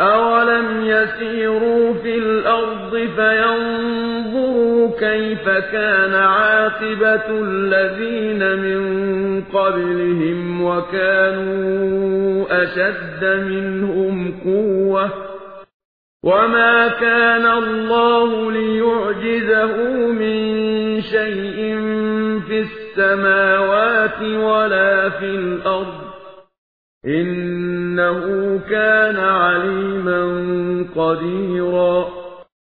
أَوَلَمْ يَسِيرُوا فِي الْأَرْضِ فَيَنظُرُوا كَيْفَ كَانَ عَاقِبَةُ الَّذِينَ مِن قَبْلِهِمْ وَكَانُوا أَشَدَّ مِنْهُمْ قُوَّةً ۚ وَمَا كَانَ اللَّهُ لِيُعْجِزَهُ مِن شَيْءٍ فِي السَّمَاوَاتِ وَلَا فِي الْأَرْضِ ۚ إِنَّهُ كَانَ عَلِيمًا قَدِيرًا.